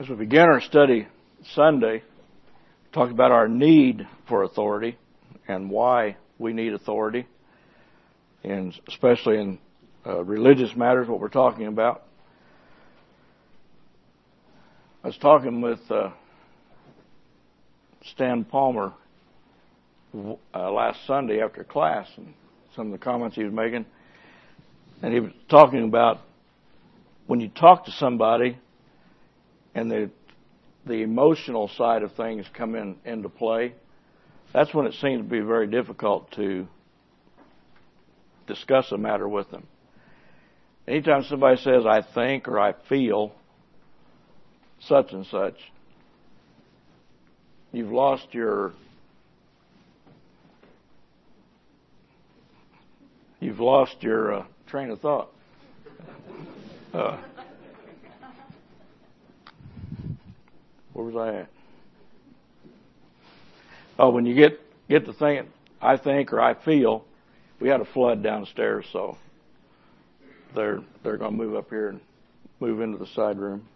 As we began our study Sunday, we talked about our need for authority and why we need authority, and especially in religious matters, what we're talking about. I was talking with Stan Palmer last Sunday after class, and some of the comments he was making, and he was talking about when you talk to somebody and the emotional side of things come into play, that's when it seems to be very difficult to discuss a matter with them. Anytime somebody says, I think or I feel such and such, you've lost your train of thought. Where was I at? Oh, when you get to thinking, I think or I feel, we had a flood downstairs, so they're going to move up here and move into the side room.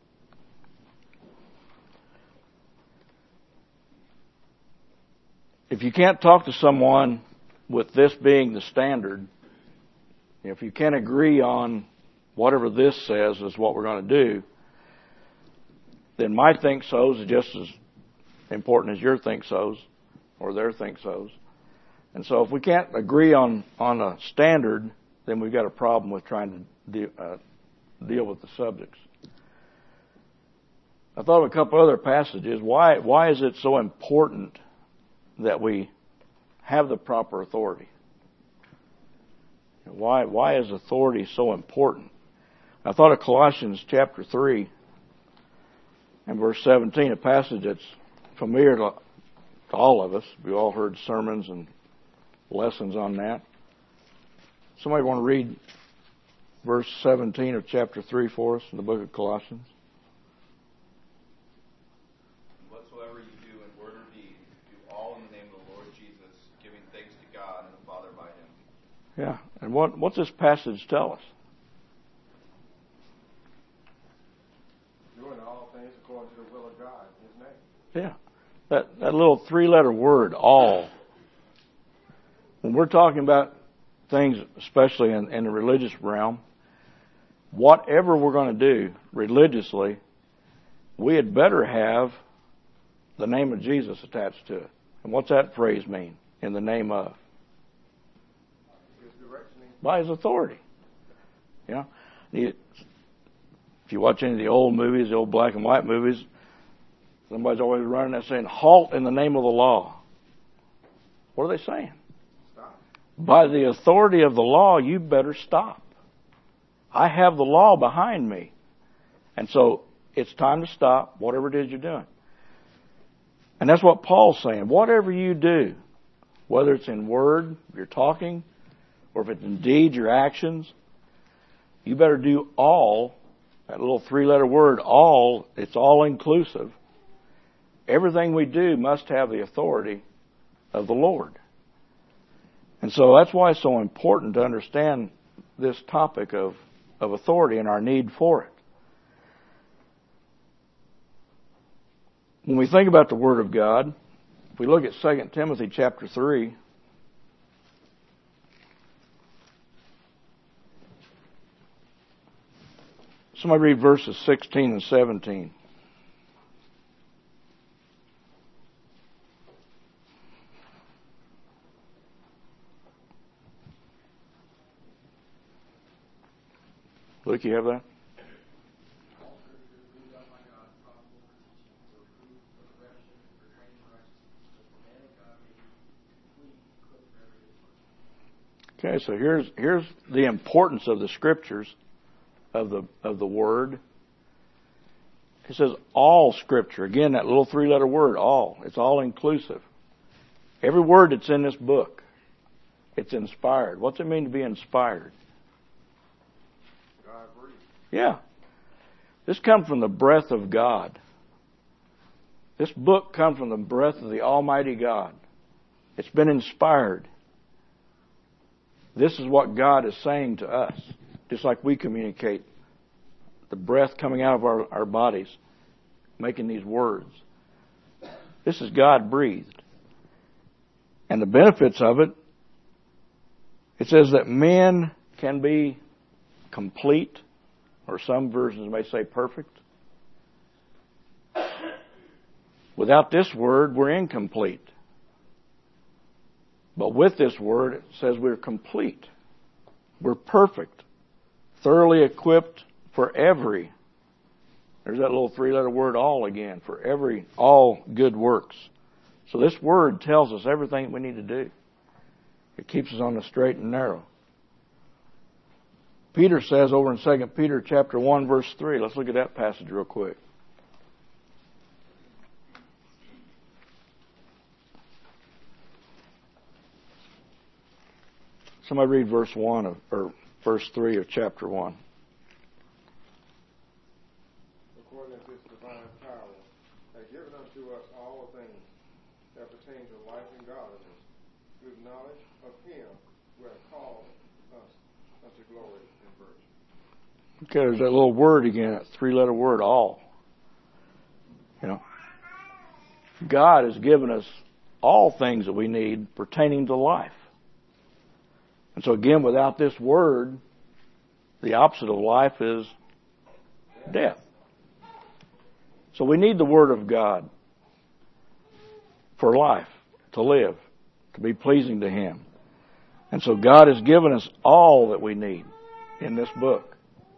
If you can't talk to someone with this being the standard, if you can't agree on whatever this says is what we're going to do, then my think so's is just as important as your think so's or their think so's. And so if we can't agree on a standard, then we've got a problem with trying to deal with the subjects. I thought of a couple other passages. Why is it so important that we have the proper authority? Why is authority so important? I thought of Colossians chapter 3 and verse 17, a passage that's familiar to all of us. We've all heard sermons and lessons on that. Somebody want to read verse 17 of chapter 3 for us in the book of Colossians? Whatsoever you do in word or deed, do all in the name of the Lord Jesus, giving thanks to God and the Father by Him. Yeah, and what's this passage tell us? Doing all things according to the will of God, His name. Yeah, that little three-letter word, all. When we're talking about things, especially in the religious realm, whatever we're going to do religiously, we had better have the name of Jesus attached to it. And what's that phrase mean? In the name of? By His authority. You know, if you watch any of the old movies, the old black and white movies, somebody's always running there saying, halt in the name of the law. What are they saying? Stop. By the authority of the law, you better stop. I have the law behind me. And so it's time to stop whatever it is you're doing. And that's what Paul's saying. Whatever you do, whether it's in word, you're talking, or if it's in deed, your actions, you better do all. That little three-letter word, all, it's all inclusive. Everything we do must have the authority of the Lord. And so that's why it's so important to understand this topic of authority and our need for it. When we think about the Word of God, if we look at 2 Timothy chapter 3, somebody read verses 16 and 17. Luke, you have that? Okay, so here's the importance of the Scriptures, of the Word. It says all Scripture. Again, that little three-letter word, all. It's all inclusive. Every word that's in this book, it's inspired. What's it mean to be inspired? God breathed. Yeah. This comes from the breath of God. This book comes from the breath of the Almighty God. It's been inspired. This is what God is saying to us. Just like we communicate, the breath coming out of our bodies making these words. This is God-breathed. And the benefits of it, it says that men can be complete, or some versions may say perfect. Without this word, we're incomplete. But with this word, it says we're complete. We're perfect. Thoroughly equipped for every. There's that little three-letter word, all again. For every, all good works. So this word tells us everything we need to do. It keeps us on the straight and narrow. Peter says over in 2 Peter chapter 1, verse 3. Let's look at that passage real quick. Somebody read verse 1 or verse 3 of chapter 1. According to his divine power, has given unto us all things that pertain to life and godliness, through the knowledge of him who has called us unto glory and virtue. Okay, there's that little word again, that three-letter word, all. You know, God has given us all things that we need pertaining to life. And so again, without this word, the opposite of life is death. So we need the Word of God for life, to live, to be pleasing to Him. And so God has given us all that we need in this book.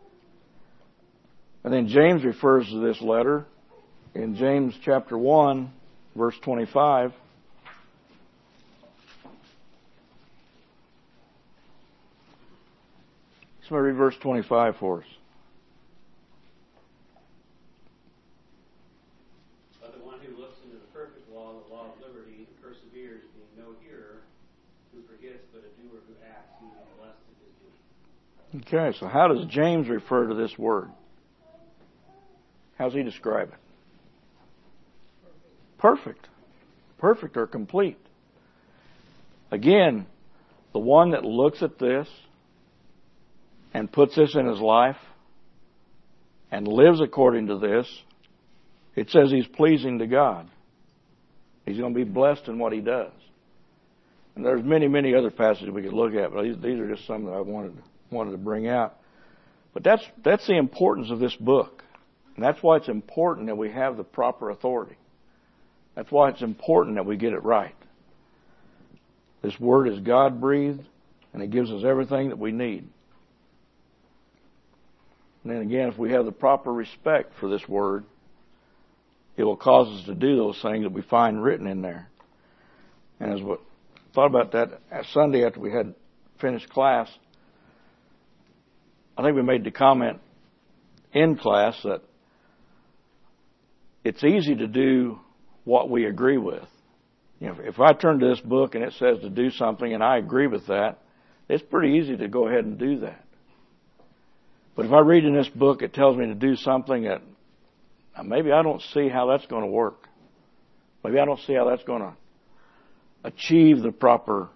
And then James refers to this letter in James chapter 1, verse 25. Somebody read verse 25 for us. But the one who looks into the perfect law, the law of liberty, and perseveres, being no hearer who forgets, but a doer who acts, he will be blessed in his doing. Okay, so how does James refer to this word? How does he describe it? Perfect. Perfect or complete. Again, the one that looks at this and puts this in his life and lives according to this, it says he's pleasing to God. He's going to be blessed in what he does. And there's many, many other passages we could look at, but these are just some that I wanted to bring out. But that's the importance of this book. And that's why it's important that we have the proper authority. That's why it's important that we get it right. This word is God-breathed, and it gives us everything that we need. And then again, if we have the proper respect for this word, it will cause us to do those things that we find written in there. And as we thought about that Sunday after we had finished class, I think we made the comment in class that it's easy to do what we agree with. You know, if I turn to this book and it says to do something and I agree with that, it's pretty easy to go ahead and do that. But if I read in this book, it tells me to do something that maybe I don't see how that's going to work. Maybe I don't see how that's going to achieve the proper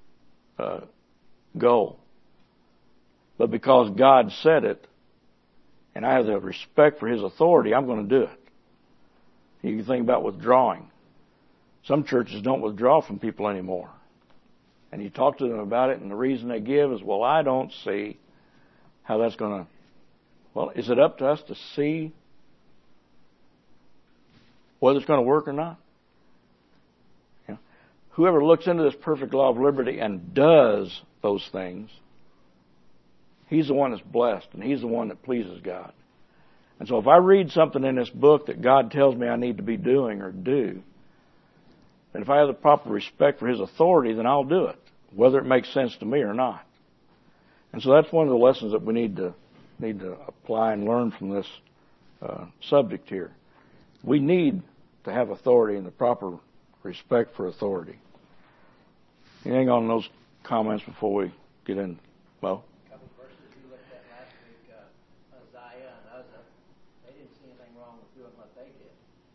goal. But because God said it, and I have the respect for His authority, I'm going to do it. You can think about withdrawing. Some churches don't withdraw from people anymore. And you talk to them about it, and the reason they give is, well, I don't see how that's going to... Well, is it up to us to see whether it's going to work or not? You know, whoever looks into this perfect law of liberty and does those things, he's the one that's blessed, and he's the one that pleases God. And so if I read something in this book that God tells me I need to be doing or do, and if I have the proper respect for His authority, then I'll do it, whether it makes sense to me or not. And so that's one of the lessons that we need to apply and learn from this subject here. We need to have authority and the proper respect for authority. Anything on those comments before we get in, Mo? A couple of verses we looked at last week, Uzziah and Uzzah, they didn't see anything wrong with doing what they did.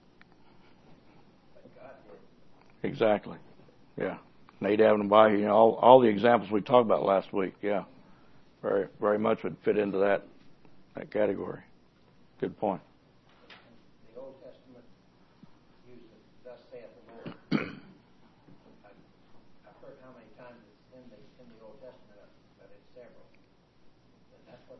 But God did. Exactly. Yeah. Nadab and Abihu, you know, all the examples we talked about last week, yeah. Very, very much would fit into that category. Good point. The Old Testament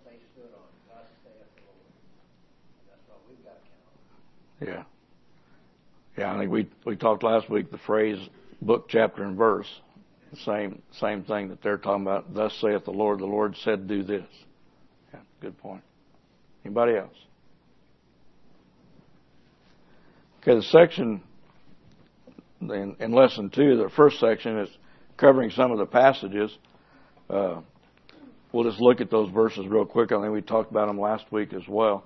they stood on. Thus saith the Lord. And that's what we've got to count on. Yeah. Yeah, I think we talked last week the phrase book, chapter, and verse. The same thing that they're talking about. Thus saith the Lord said do this. Yeah, good point. Anybody else? Okay, the section in lesson 2, the first section is covering some of the passages. We'll just look at those verses real quick. I think we talked about them last week as well.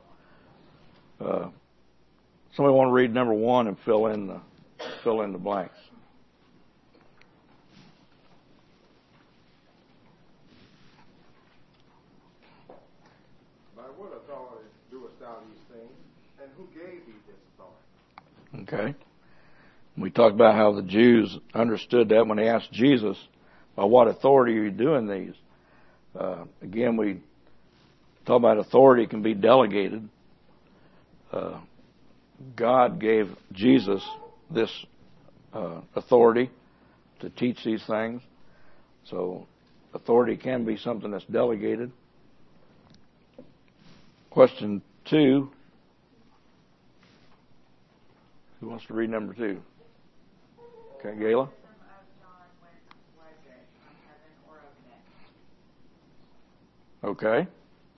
Somebody want to read number 1 and fill in the blanks. By what authority doest thou these things, and who gave thee this authority? Okay. We talked about how the Jews understood that when they asked Jesus, by what authority are you doing these? Again, we talk about authority can be delegated. God gave Jesus this authority to teach these things. So authority can be something that's delegated. Question 2. Who wants to read number 2? Okay, Gayla. Okay.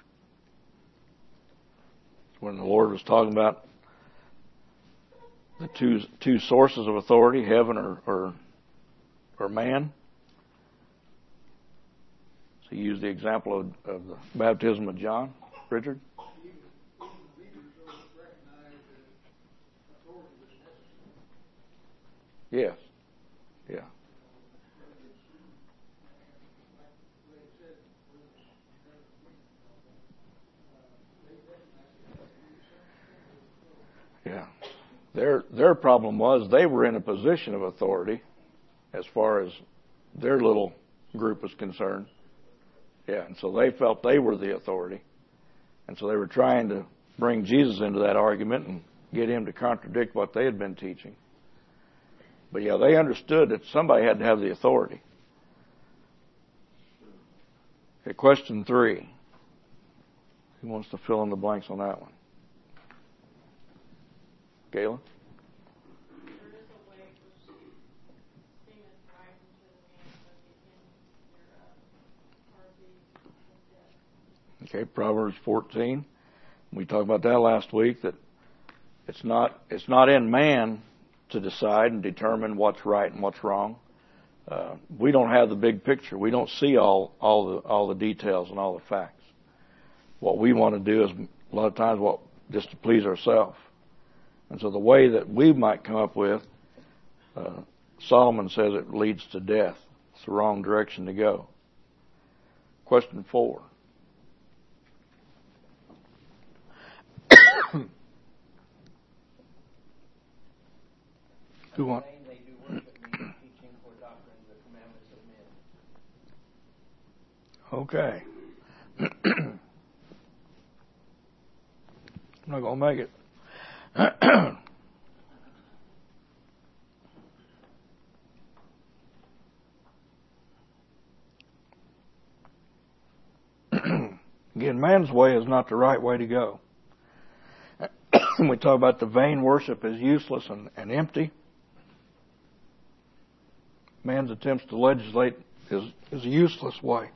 When the Lord was talking about the two sources of authority, heaven or man. So he used the example of the baptism of John. Richard? Yes. Yeah. Yeah. Their problem was they were in a position of authority as far as their little group was concerned. Yeah, and so they felt they were the authority. And so they were trying to bring Jesus into that argument and get him to contradict what they had been teaching. But yeah, they understood that somebody had to have the authority. Okay, question 3. Who wants to fill in the blanks on that one? Gayla? Okay, Proverbs 14. We talked about that last week, that it's not in man to decide and determine what's right and what's wrong. We don't have the big picture. We don't see all the details and all the facts. What we want to do is a lot of times just to please ourselves. And so the way that we might come up with, Solomon says it leads to death. It's the wrong direction to go. Question 4. Who wants? They do worship me, teaching for doctrines the commandments of men. Okay. I'm not going to make it. Again, man's way is not the right way to go. We talk about the vain worship is useless and empty. Man's attempts to legislate is a useless way.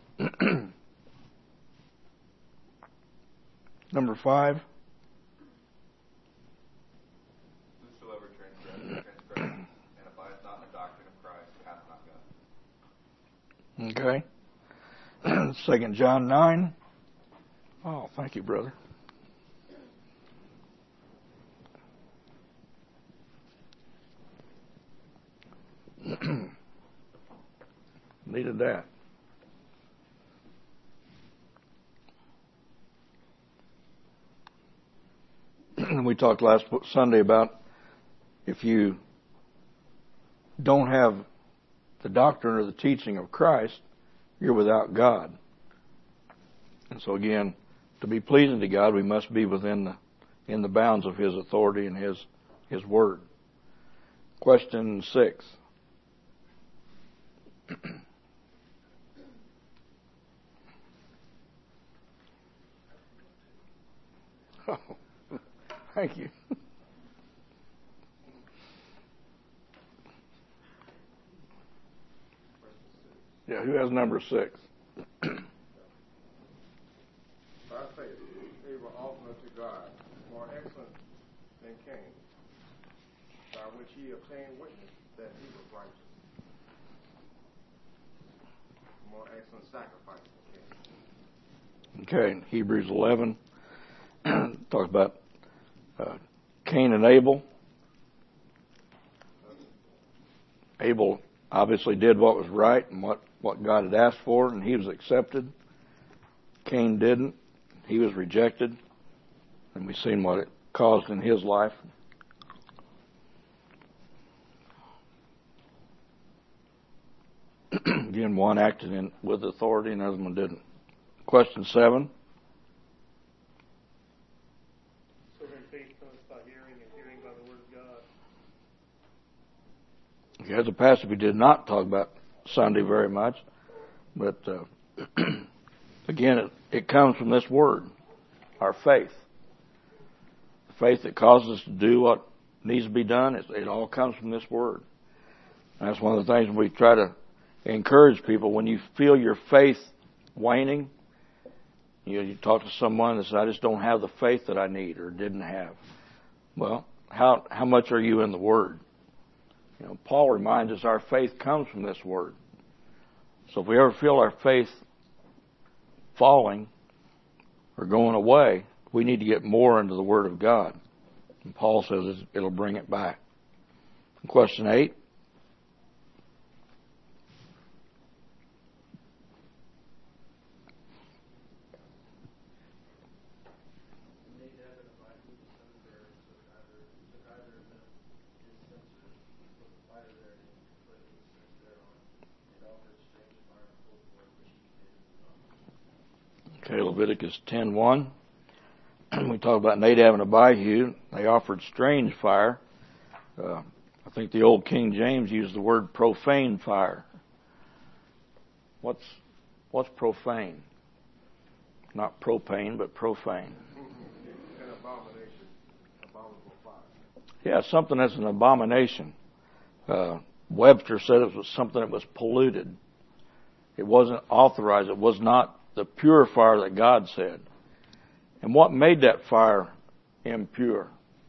Number 5. Whosoever transgresseth and abideth not in the doctrine of Christ hath not God. Okay. 2 John 9. Oh, thank you, brother. Needed that. We talked last Sunday about if you don't have the doctrine or the teaching of Christ, you're without God. And so again, to be pleasing to God, we must be in the bounds of His authority and His Word. Question 6. Thank you. Yeah, who has number 6? By faith, Abel offered unto God more excellent than Cain, by which he obtained witness that he was righteous. More excellent sacrifice than Cain. Okay, Hebrews 11 talks about Cain and Abel. Abel obviously did what was right and what God had asked for, and he was accepted. Cain didn't. He was rejected, and we've seen what it caused in his life. Again, one acted with authority and the other one didn't. Question 7. So then faith comes by hearing, and hearing by the word of God. Okay, as a pastor, we did not talk about Sunday very much, but again, it comes from this word, our faith. The faith that causes us to do what needs to be done, it all comes from this word. And that's one of the things we try to encourage people. When you feel your faith waning, you talk to someone that says, I just don't have the faith that I need or didn't have. Well, how much are you in the Word? Paul reminds us our faith comes from this Word. So if we ever feel our faith falling or going away, we need to get more into the Word of God. And Paul says it'll bring it back. Question 8. Okay, Leviticus 10:1. We talk about Nadab and Abihu. They offered strange fire. I think the old King James used the word profane fire. What's profane? Not propane, but profane. An abomination, abominable fire. Yeah, something that's an abomination. Webster said it was something that was polluted. It wasn't authorized. It was not the pure fire that God said. And what made that fire impure?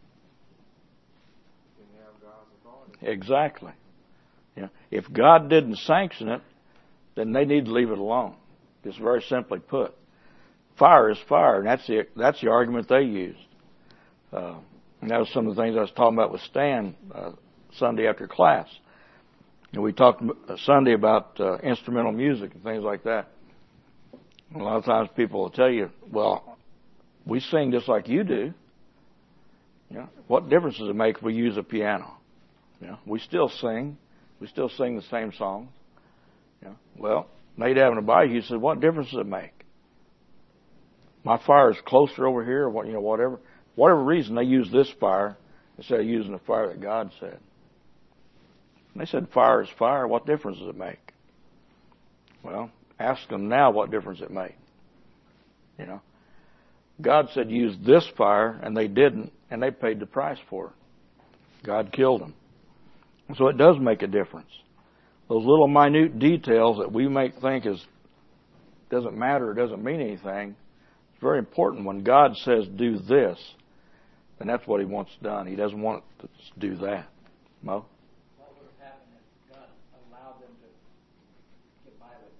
Didn't have God's authority. Exactly. If God didn't sanction it, then they need to leave it alone. Just very simply put. Fire is fire, and that's the argument they used. And that was some of the things I was talking about with Stan Sunday after class. We talked Sunday about instrumental music and things like that. A lot of times people will tell you, well, we sing just like you do. What difference does it make if we use a piano? We still sing. We still sing the same songs. Well, Nadab and Abihu said, what difference does it make? My fire is closer over here, or whatever. Whatever reason, they use this fire instead of using the fire that God said. And they said, fire is fire. What difference does it make? Well, ask them now what difference it made. God said use this fire, and they didn't, and they paid the price for it. God killed them. So it does make a difference. Those little minute details that we may think doesn't matter or doesn't mean anything, it's very important. When God says do this, then that's what He wants done. He doesn't want to do that. Mo? What would have happened if God allowed them to get by with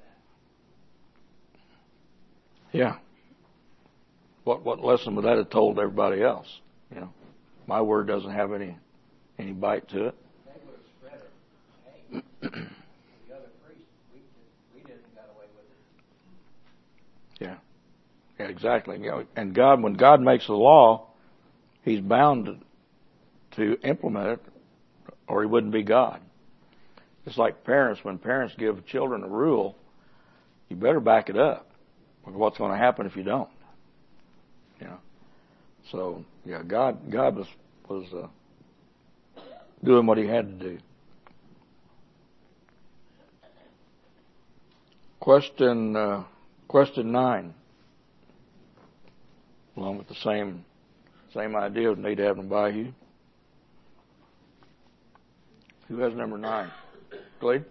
that? Yeah. What lesson would that have told everybody else? My word doesn't have any bite to it. They would have spread it. Hey, the other priests, we didn't get away with it. Yeah, exactly. And God, when God makes a law, He's bound to implement it, or He wouldn't be God. It's like parents. When parents give children a rule, you better back it up. What's going to happen if you don't? So God was doing what He had to do. Question 9, along with the same Same idea. We need to have them by you. Who has number 9? Glade?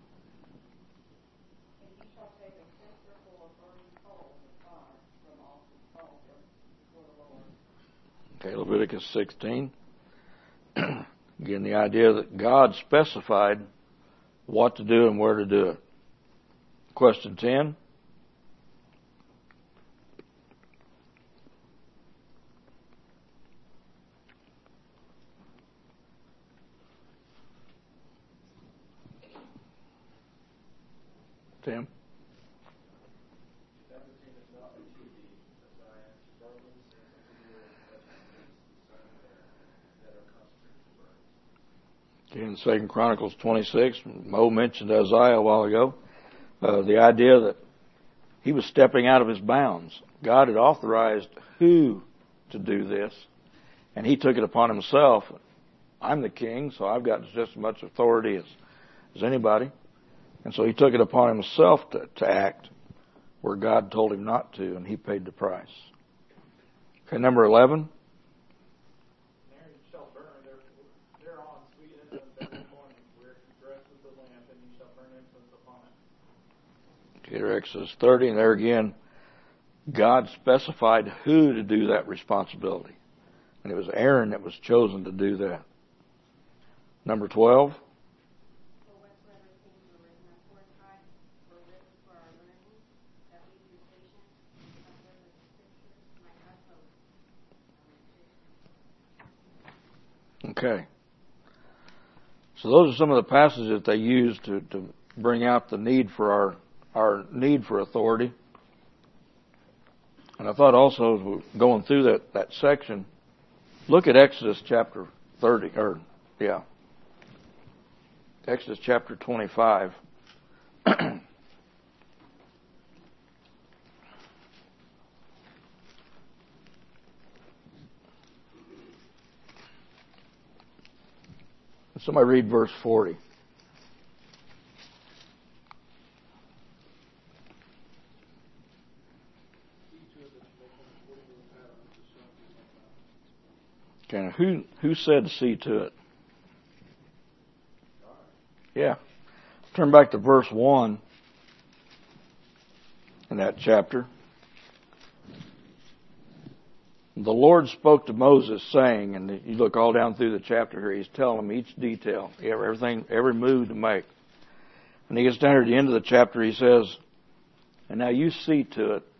Okay, Leviticus 16. Again, the idea that God specified what to do and where to do it. Question 10. Tim? Okay, in 2 Chronicles 26, Mo mentioned Isaiah a while ago. The idea that he was stepping out of his bounds. God had authorized who to do this, and he took it upon himself. I'm the king, so I've got just as much authority as anybody. And so he took it upon himself to act where God told him not to, and he paid the price. Okay, number 11. Here, Exodus 30, and there again, God specified who to do that responsibility. And it was Aaron that was chosen to do that. Number 12. Okay. So those are some of the passages that they used to bring out the need for our need for authority. And I thought also, as we're going through that section, look at Exodus chapter 30, Exodus chapter 25. Somebody read verse 40. Okay, now who said see to it? Yeah. Turn back to verse 1 in that chapter. The Lord spoke to Moses saying, and you look all down through the chapter here, he's telling him each detail, everything, every move to make. And he gets down to the end of the chapter, he says, and now you see to it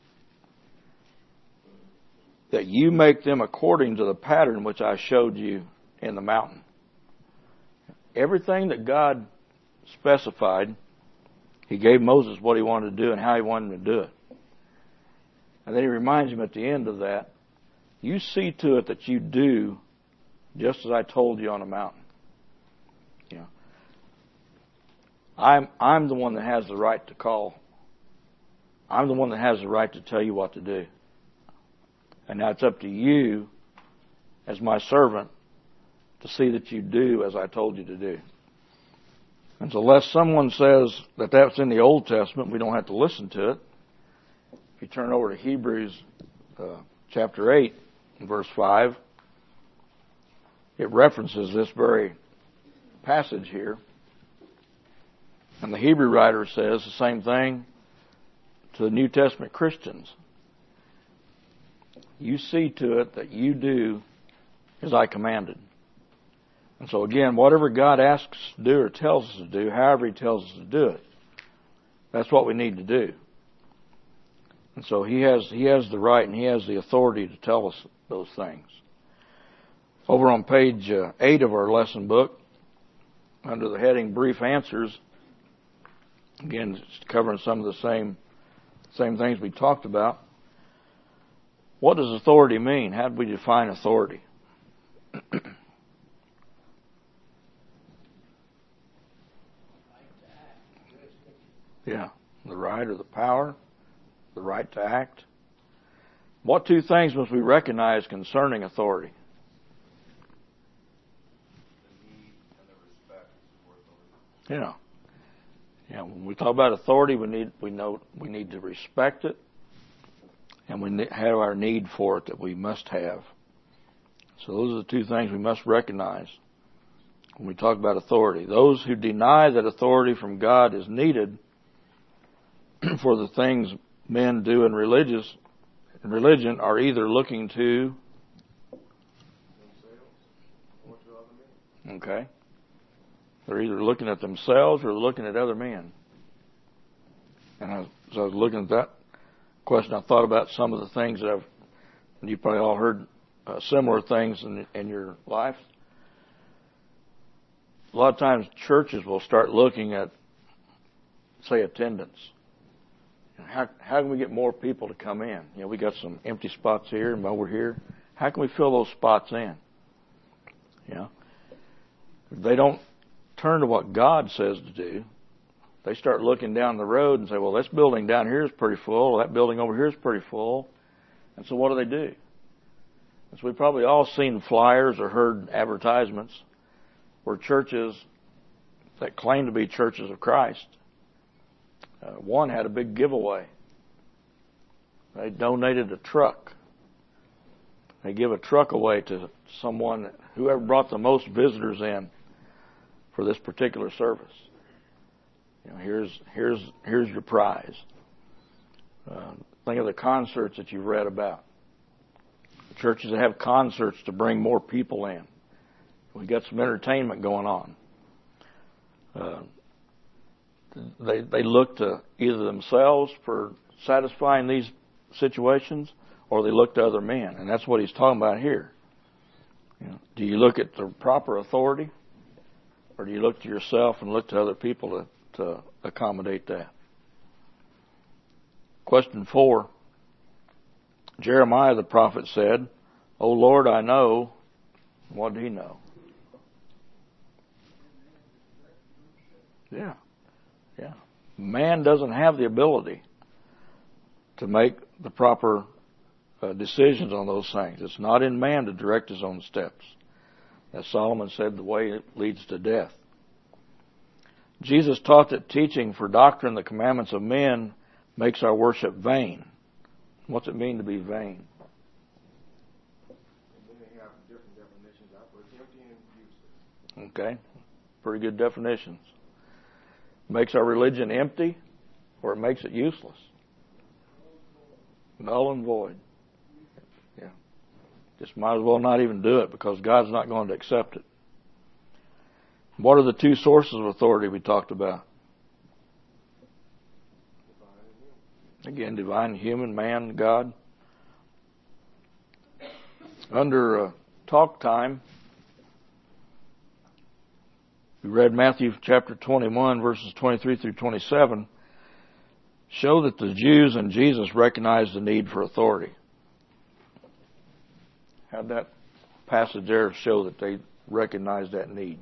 that you make them according to the pattern which I showed you in the mountain. Everything that God specified, he gave Moses what he wanted to do and how he wanted him to do it. And then he reminds him at the end of that, you see to it that you do just as I told you on the mountain. You know, I'm the one that has the right to call. I'm the one that has the right to tell you what to do. And now it's up to you, as my servant, to see that you do as I told you to do. And so unless someone says that that's in the Old Testament, we don't have to listen to it. If you turn over to Hebrews chapter 8, verse 5, it references this very passage here. And the Hebrew writer says the same thing to the New Testament Christians. You see to it that you do as I commanded. And so again, whatever God asks us to do or tells us to do, however he tells us to do it, that's what we need to do. And so he has the right and he has the authority to tell us those things. Over on page 8 of our lesson book, under the heading Brief Answers, again, it's covering some of the same things we talked about. What does authority mean? How do we define authority? Yeah, the right or the power, the right to act. What two things must we recognize concerning authority? The need and the respect for authority. Yeah. When we talk about authority, we need to respect it, and we have our need for it that we must have. So those are the two things we must recognize when we talk about authority. Those who deny that authority from God is needed for the things men do in religion are either looking to okay. They're either looking at themselves or looking at other men. And as I was looking at that question, I thought about some of the things that you probably all heard similar things in your life. A lot of times churches will start looking at, say, attendance. How can we get more people to come in? You know, we got some empty spots here and over here. How can we fill those spots in? You know, if they don't turn to what God says to do, they start looking down the road and say, well, this building down here is pretty full. That building over here is pretty full. And so what do? And so we've probably all seen flyers or heard advertisements where churches that claim to be churches of Christ, one had a big giveaway. They donated a truck. They give a truck away to someone, whoever brought the most visitors in for this particular service. You know, here's your prize. Think of the concerts that you've read about. Churches that have concerts to bring more people in. We got some entertainment going on. They look to either themselves for satisfying these situations, or they look to other men, and that's what he's talking about here. You know, do you look at the proper authority, or do you look to yourself and look to other people to accommodate that? Question 4. Jeremiah the prophet said, "O Lord, I know." What did he know? Yeah. Man doesn't have the ability to make the proper decisions on those things. It's not in man to direct his own steps. As Solomon said, the way leads to death. Jesus taught that teaching for doctrine the commandments of men makes our worship vain. What's it mean to be vain? They have different definitions. I put empty and useless. Okay. Pretty good definitions. Makes our religion empty, or it makes it useless. Null and void. Yeah. Just might as well not even do it, because God's not going to accept it. What are the two sources of authority we talked about? Again, divine, human, man, God. Under talk time, we read Matthew chapter 21, verses 23 through 27, show that the Jews and Jesus recognized the need for authority. How'd that passage there show that they recognized that need?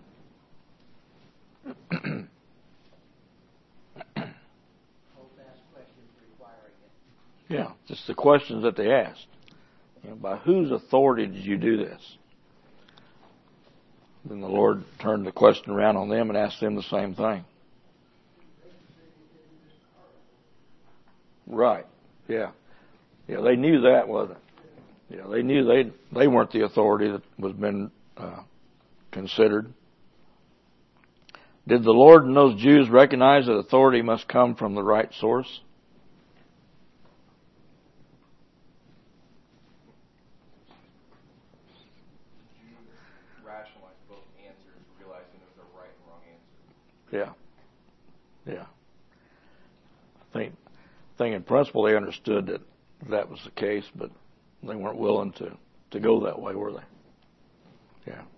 Yeah, just the questions that they asked. You know, by whose authority did you do this? Then the Lord turned the question around on them and asked them the same thing. Right. Yeah. Yeah, they knew that, wasn't it? Yeah, they knew they weren't the authority that was been considered. Did the Lord and those Jews recognize that authority must come from the right source? Yeah. I think in principle they understood that was the case, but they weren't willing to go that way, were they? Yeah.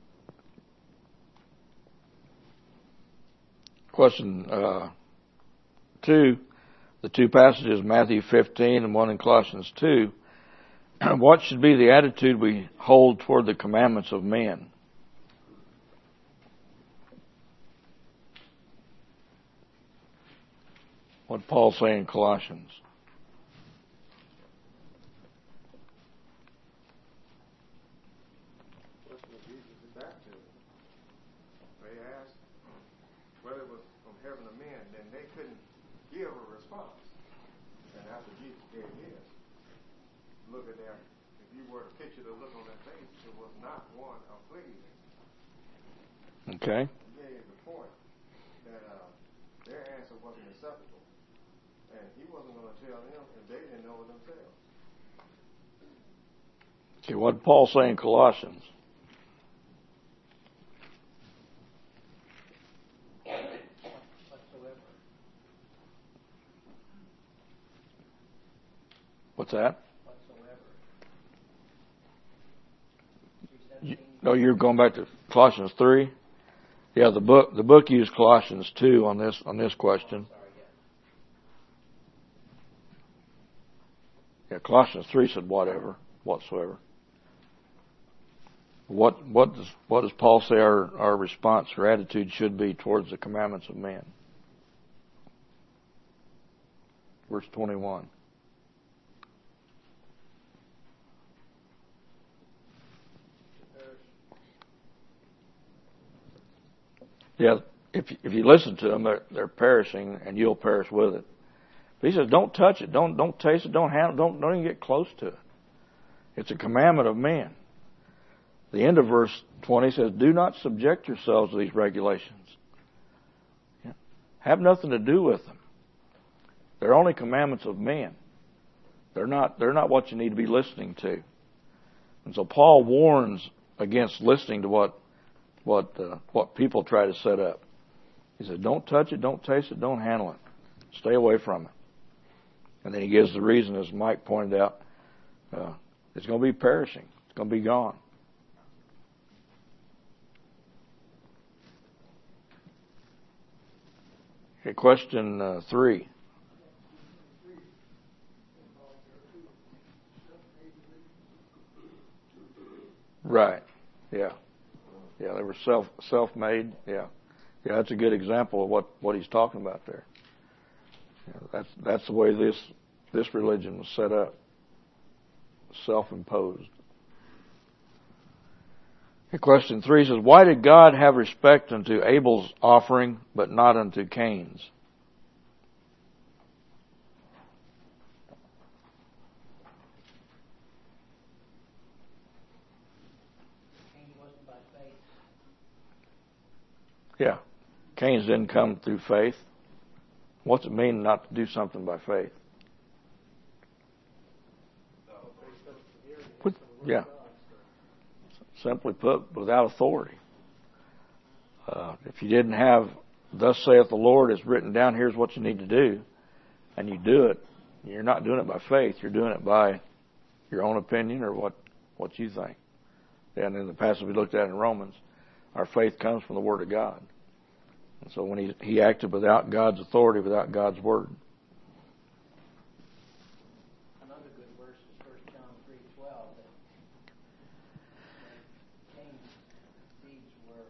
Question 2, the two passages, Matthew 15 and one in Colossians 2. What should be the attitude we hold toward the commandments of men? What did Paul say in Colossians? Question of Jesus' baptism. They asked whether it was from heaven or men, then they couldn't give a response. And after Jesus gave his, look at that. If you were to picture the look on their face, it was not one of pleasing. Okay. He gave the point that their answer wasn't acceptable. And he wasn't going to tell them if they didn't know it themselves. Okay, what did Paul say in Colossians? What's that? No, you're going back to Colossians 3? Yeah, the book used Colossians 2 on this question. Yeah, Colossians 3 said whatsoever. What does Paul say our response or attitude should be towards the commandments of man? Verse 21. Yeah, if you listen to them, they're perishing, and you'll perish with it. But he says, don't touch it, don't taste it, don't handle it, don't even get close to it. It's a commandment of man. The end of verse 20 says, do not subject yourselves to these regulations. Yeah. Have nothing to do with them. They're only commandments of man. They're not what you need to be listening to. And so Paul warns against listening to what people try to set up. He said, don't touch it, don't taste it, don't handle it. Stay away from it. And then he gives the reason, as Mike pointed out, it's going to be perishing. It's going to be gone. Okay, question 3. Right. Yeah. Yeah, they were self-made. Yeah. Yeah, that's a good example of what he's talking about there. Yeah, that's the way this religion was set up. Self-imposed. Okay, question 3 says, why did God have respect unto Abel's offering, but not unto Cain's? Yeah. Cain's didn't come through faith. What's it mean not to do something by faith? Yeah. Simply put, without authority. If you didn't have, thus saith the Lord, is written down, here's what you need to do, and you do it, you're not doing it by faith, you're doing it by your own opinion or what you think. And in the passage we looked at in Romans, our faith comes from the Word of God. And so when he acted without God's authority, without God's Word. Another good verse is 1 John 3:12, that Cain's deeds were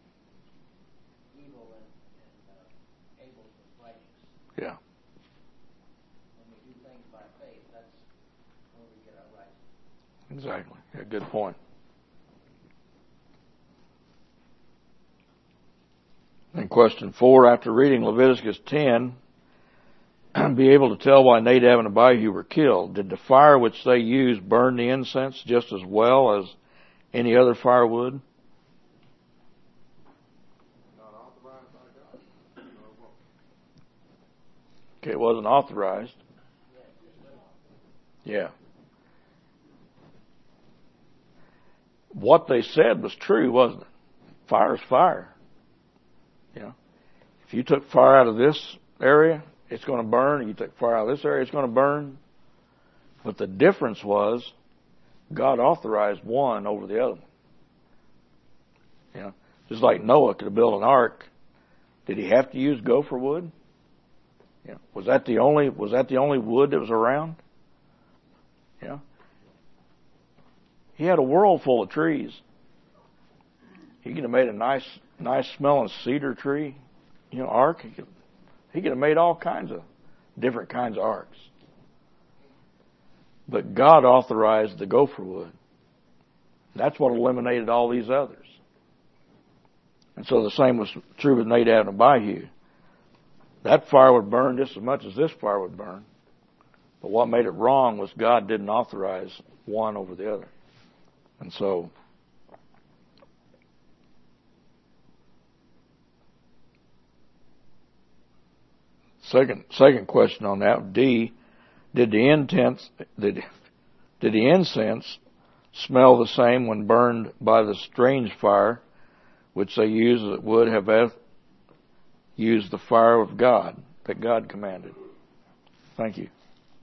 evil and Abel's was righteous. Yeah. When we do things by faith, that's where we get our righteousness. Exactly. Yeah, good point. And question 4, after reading Leviticus 10, be able to tell why Nadab and Abihu were killed. Did the fire which they used burn the incense just as well as any other firewood? Not authorized by God. Okay, it wasn't authorized. Yeah. What they said was true, wasn't it? Fire's fire. Yeah. If you took fire out of this area, it's going to burn. If you took fire out of this area, it's going to burn. But the difference was God authorized one over the other one. You know, just like Noah could have built an ark. Did he have to use gopher wood? Yeah. Was that the only wood that was around? Yeah. He had a world full of trees. He could have made a nice smelling cedar tree, ark. He could have made all kinds of different kinds of arks. But God authorized the gopher wood. That's what eliminated all these others. And so the same was true with Nadab and Abihu. That fire would burn just as much as this fire would burn. But what made it wrong was God didn't authorize one over the other. And so, second question on that, D, did the incense smell the same when burned by the strange fire, which they used as it would have used the fire of God that God commanded? Thank you.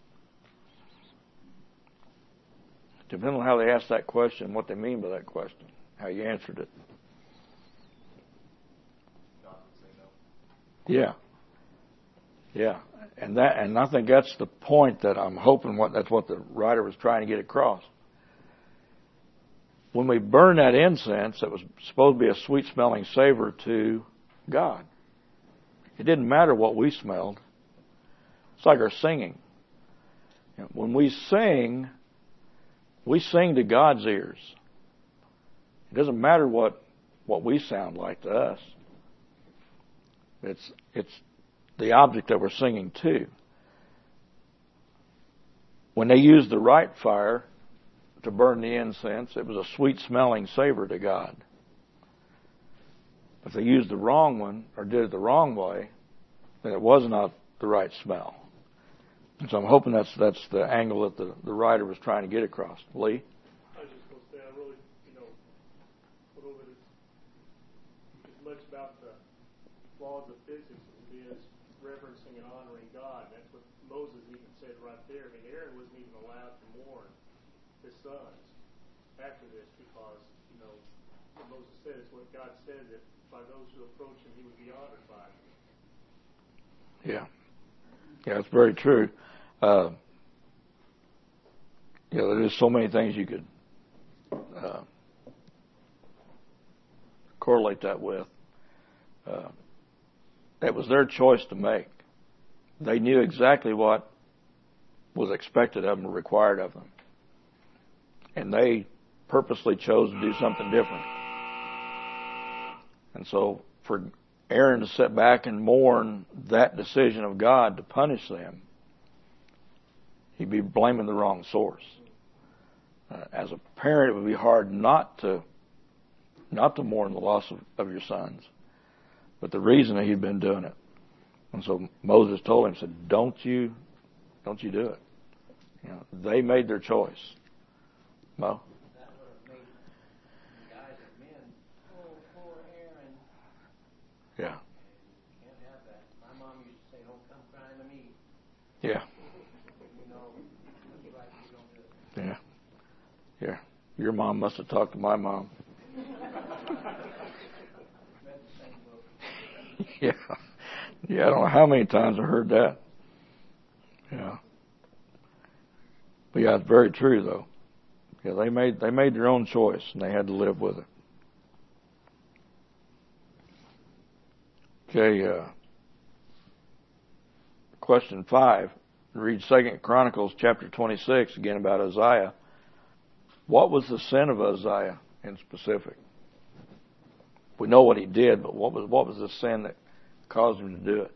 Depending on how they ask that question, what they mean by that question, how you answered it. Yeah. Yeah. And I think that's the point that I'm hoping that's what the writer was trying to get across. When we burn that incense, it was supposed to be a sweet smelling savor to God. It didn't matter what we smelled. It's like our singing. When we sing to God's ears. It doesn't matter what we sound like to us. It's the object that we're singing to. When they used the right fire to burn the incense, it was a sweet smelling savor to God. If they used the wrong one or did it the wrong way, then it was not the right smell. And so I'm hoping that's the angle that the writer was trying to get across. Lee? I was just going to say, I really, although that it's as much about the laws of physics as it is reverencing and honoring God. That's what Moses even said right there. I mean, Aaron wasn't even allowed to mourn his sons after this because, what Moses said is what God said, that by those who approach him, he would be honored by them. Yeah. Yeah, it's very true. There's so many things you could correlate that with. That was their choice to make. They knew exactly what was expected of them or required of them. And they purposely chose to do something different. And so for Aaron to sit back and mourn that decision of God to punish them, he'd be blaming the wrong source. As a parent, it would be hard not to mourn the loss of your sons, but the reason that he'd been doing it. And so Moses told him, said, "Don't you do it." They made their choice. Mo? That would have made the guys and men, poor Aaron. Yeah. Can't have that. My mom used to say, "Don't come crying to me." Yeah. Like you don't do it. Yeah. Yeah. Your mom must have talked to my mom. Read the same book. Yeah. Yeah, I don't know how many times I heard that. Yeah. But yeah, it's very true though. Yeah, they made their own choice and they had to live with it. Okay, question 5. Read 2 Chronicles chapter 26 again about Uzziah. What was the sin of Uzziah in specific? We know what he did, but what was the sin that caused him to do it?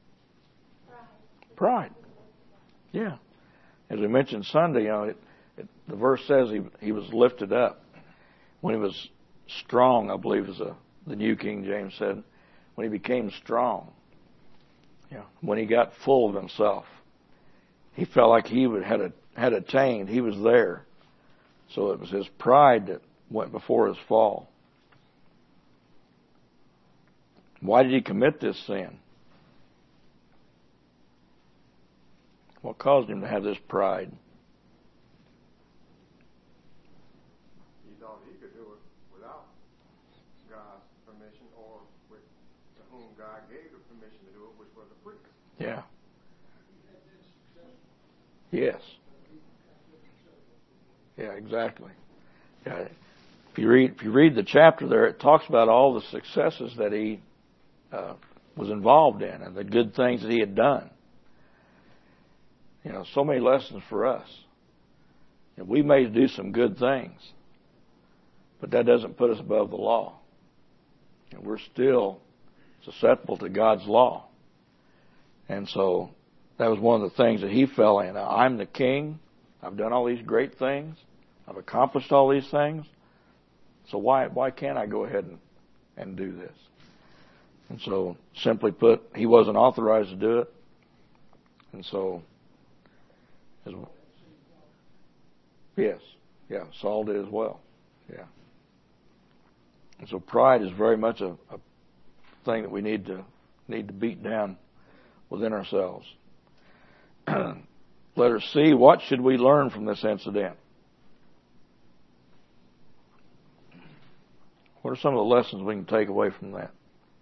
Pride. Yeah. As we mentioned Sunday, the verse says he was lifted up. When he was strong, I believe is the New King James said, when he became strong. Yeah. When he got full of himself. He felt like he had attained. He was there. So it was his pride that went before his fall. Why did he commit this sin? What caused him to have this pride? He thought he could do it without God's permission or to whom God gave the permission to do it, which was the priest. Yeah. Yes. Yeah, exactly. Yeah. If you read the chapter there, it talks about all the successes that he was involved in and the good things that he had done. So many lessons for us. We may do some good things, but that doesn't put us above the law. We're still susceptible to God's law. And so that was one of the things that he fell in. I'm the king. I've done all these great things. I've accomplished all these things. So why can't I go ahead and do this? And so, simply put, he wasn't authorized to do it. And so, yes, yeah, Saul did as well. Yeah. And so pride is very much a thing that we need to beat down within ourselves. Letter C, what should we learn from this incident? What are some of the lessons we can take away from that?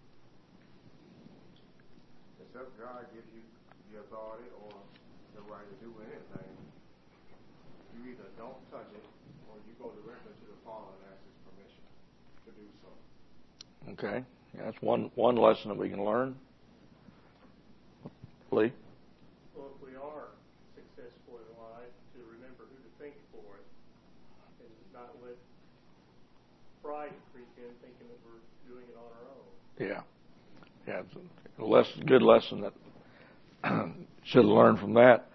Except God gives you the authority or the right to do anything, you either don't touch it or you go directly to the Father and ask His permission to do so. Okay, yeah, that's one lesson that we can learn. Lee? Well, if we are successful in life, to remember who to think for it and not let pride creep in thinking that we're doing it on our own. Yeah. Yeah, it's a good lesson that should have learned from that.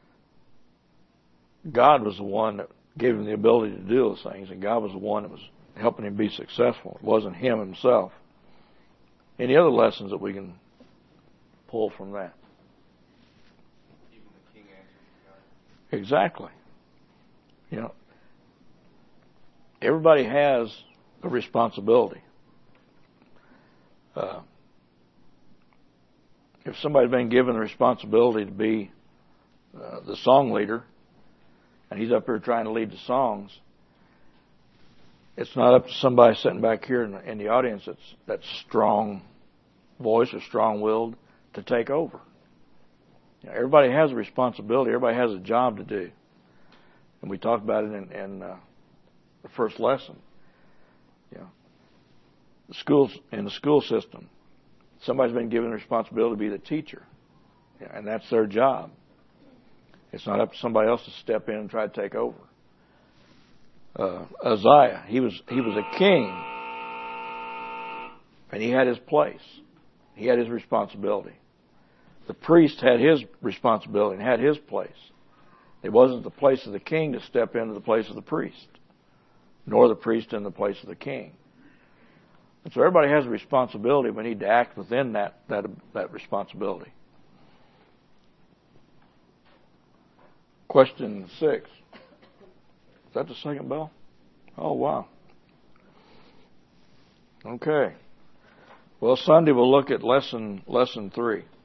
God was the one that gave him the ability to do those things, and God was the one that was helping him be successful. It wasn't him himself. Any other lessons that we can pull from that? Even the king answers God. Exactly. You know, everybody has a responsibility. If somebody's been given the responsibility to be the song leader, and he's up here trying to lead the songs, it's not up to somebody sitting back here in the audience that's strong voice or strong-willed to take over. You know, everybody has a responsibility. Everybody has a job to do. And we talked about it in the first lesson. You know, in the school system, somebody's been given the responsibility to be the teacher, and that's their job. It's not up to somebody else to step in and try to take over. Uzziah, he was a king, and he had his place. He had his responsibility. The priest had his responsibility and had his place. It wasn't the place of the king to step into the place of the priest, nor the priest in the place of the king. And so everybody has a responsibility. We need to act within that responsibility. Question 6. Is that the second bell? Oh, wow. Okay. Well, Sunday we'll look at lesson 3.